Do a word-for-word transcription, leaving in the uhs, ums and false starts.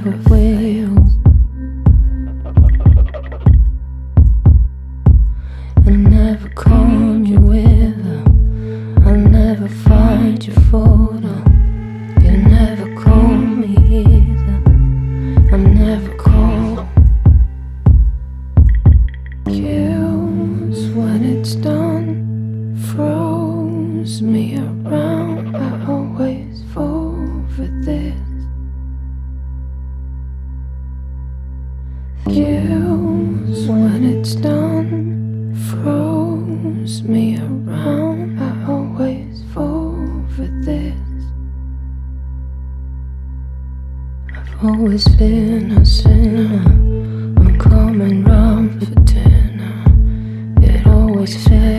never will. I never calm you with her. I'll never find your photo. You never call me either. I'm never cold. Kills when it's done. Froze me around. I always fall for this. Kills when it's done. Froze me around. I always fall for this. I've always been a sinner. I'm coming round for dinner. It always fails.